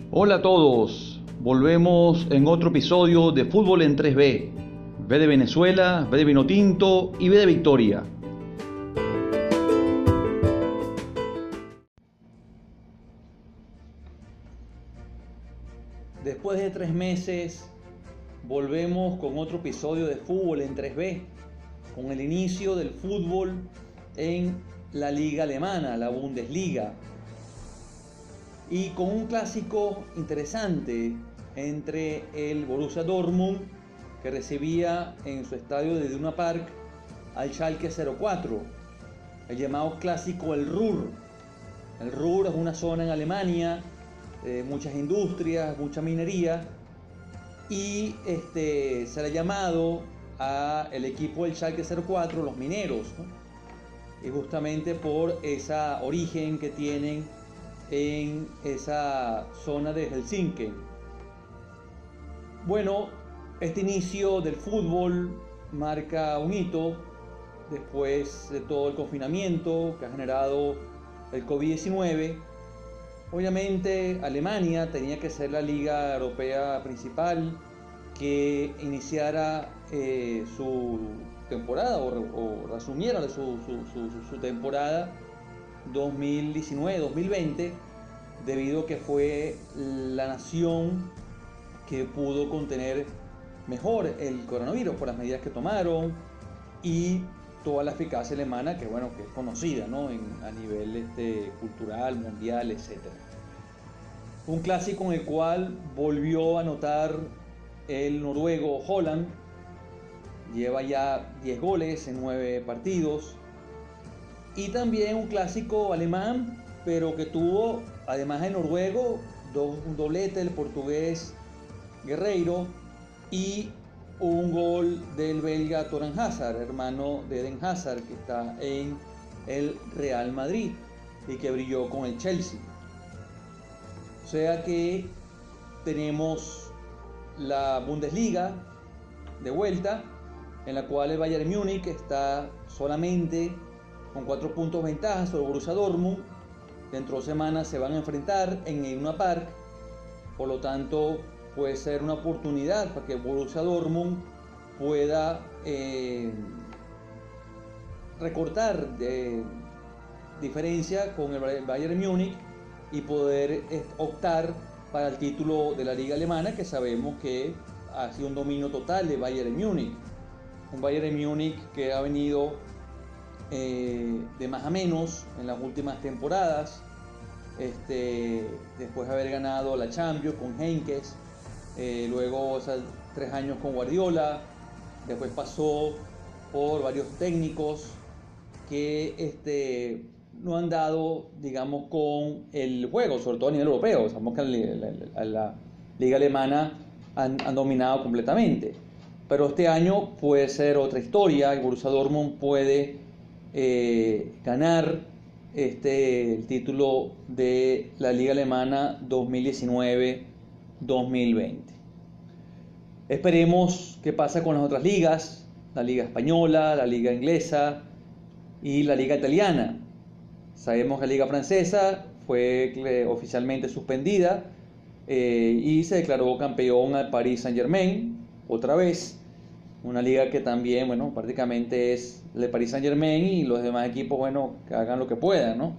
Hola a todos, volvemos en otro episodio de Fútbol en 3B. B de Venezuela, B de Vinotinto y B de Victoria. Después de 3 meses, volvemos con otro episodio de Fútbol en 3B, con el inicio del fútbol en la liga alemana, la Bundesliga. Y con un clásico interesante entre el Borussia Dortmund, que recibía en su estadio de Duna Park al Schalke 04, el llamado clásico el Ruhr. El Ruhr es una zona en Alemania, muchas industrias, mucha minería, y se le ha llamado al equipo del Schalke 04 los mineros, ¿no? Y justamente por ese origen que tienen en esa zona de Helsinki. Bueno, este inicio del fútbol marca un hito después de todo el confinamiento que ha generado el COVID-19. Obviamente Alemania tenía que ser la liga europea principal que iniciara su temporada o resumiera su temporada 2019-2020, debido a que fue la nación que pudo contener mejor el coronavirus por las medidas que tomaron y toda la eficacia alemana que es conocida, ¿no? A nivel cultural, mundial, etc. Un clásico en el cual volvió a anotar el noruego Haaland, lleva ya 10 goles en 9 partidos. Y también un clásico alemán, pero que tuvo, además de noruego, un doblete del portugués Guerreiro y un gol del belga Thorgan Hazard, hermano de Eden Hazard, que está en el Real Madrid y que brilló con el Chelsea. O sea que tenemos la Bundesliga de vuelta, en la cual el Bayern Múnich está solamente con 4 puntos de ventaja sobre Borussia Dortmund. Dentro de 2 semanas se van a enfrentar en el Duna Park, por lo tanto puede ser una oportunidad para que Borussia Dortmund pueda recortar diferencia con el Bayern Múnich y poder optar para el título de la liga alemana, que sabemos que ha sido un dominio total de Bayern Múnich. Un Bayern Múnich que ha venido de más a menos en las últimas temporadas, después de haber ganado la Champions con Heynckes, luego 3 años con Guardiola, después pasó por varios técnicos que no han dado, digamos, con el juego, sobre todo a nivel europeo. Sabemos que la liga alemana han dominado completamente, pero este año puede ser otra historia. El Borussia Dortmund puede ganar el título de la liga alemana 2019-2020. Esperemos qué pasa con las otras ligas, la liga española, la liga inglesa y la liga italiana. Sabemos que la liga francesa fue oficialmente suspendida y se declaró campeón al Paris Saint-Germain otra vez. Una liga que también, prácticamente es el de Paris Saint-Germain y los demás equipos, que hagan lo que puedan, ¿no?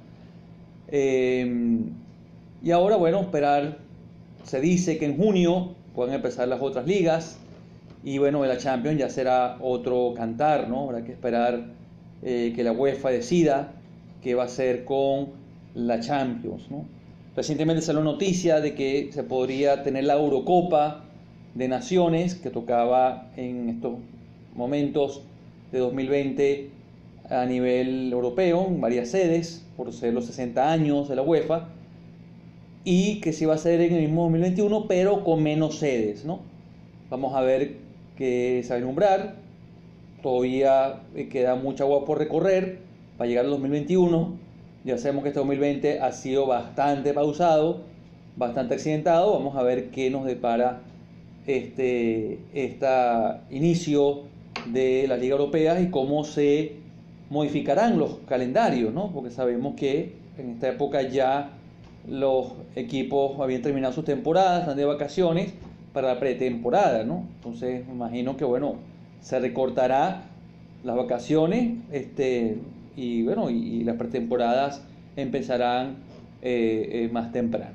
Y ahora, esperar. Se dice que en junio pueden empezar las otras ligas y, la Champions ya será otro cantar, ¿no? Habrá que esperar que la UEFA decida qué va a hacer con la Champions, ¿no? Recientemente salió noticia de que se podría tener la Eurocopa de Naciones, que tocaba en estos momentos de 2020 a nivel europeo, en varias sedes, por ser los 60 años de la UEFA, y que se iba a hacer en el mismo 2021, pero con menos sedes, ¿no? Vamos a ver qué se va a vislumbrar. Todavía queda mucha agua por recorrer para llegar al 2021. Ya sabemos que este 2020 ha sido bastante pausado, bastante accidentado. Vamos a ver qué nos depara este inicio de la Liga Europea y cómo se modificarán los calendarios, ¿no? Porque sabemos que en esta época ya los equipos habían terminado sus temporadas, están de vacaciones para la pretemporada, ¿no? Entonces me imagino que bueno, se recortará las vacaciones, y bueno, y las pretemporadas empezarán más temprano.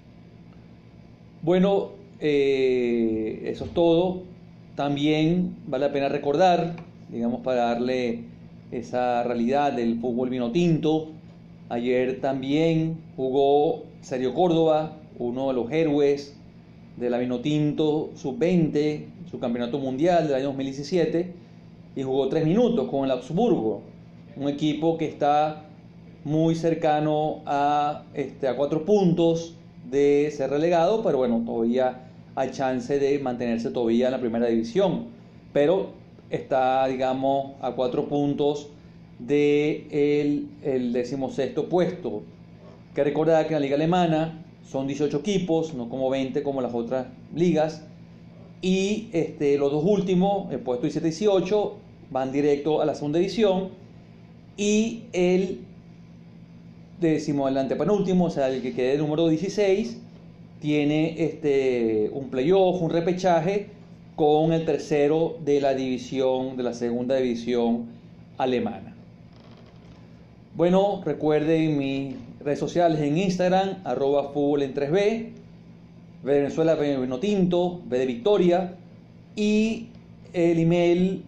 Bueno, eso es todo. También vale la pena recordar, digamos, para darle esa realidad del fútbol vino tinto. Ayer también jugó Sergio Córdoba, uno de los héroes de la Vinotinto Sub-20, su campeonato mundial del año 2017, y jugó 3 minutos con el Augsburgo, un equipo que está muy cercano a 4 puntos de ser relegado, pero bueno, todavía hay chance de mantenerse todavía en la primera división, pero está, digamos, a 4 puntos del 16º puesto. Hay que recordar que en la liga alemana son 18 equipos, no como 20 como las otras ligas, y los dos últimos, el puesto 17 y 18, van directo a la segunda división, y el antepenúltimo, o sea, el que quede número 16, tiene un playoff, un repechaje con el tercero de la división, de la segunda división alemana. Bueno, recuerden mis redes sociales en Instagram, @fútbol en 3B, V de Venezuela, V de Vinotinto, V de Victoria, y el email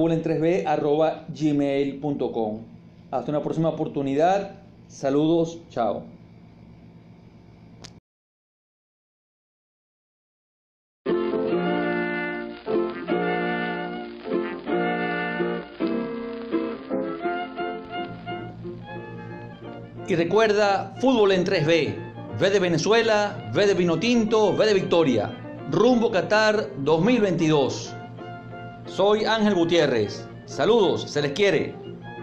futbolen3b@gmail.com. Hasta una próxima oportunidad. Saludos, chao. Y recuerda, fútbol en 3B, V de Venezuela, V de Vinotinto, V de Victoria, rumbo Qatar 2022. Soy Ángel Gutiérrez. Saludos, se les quiere.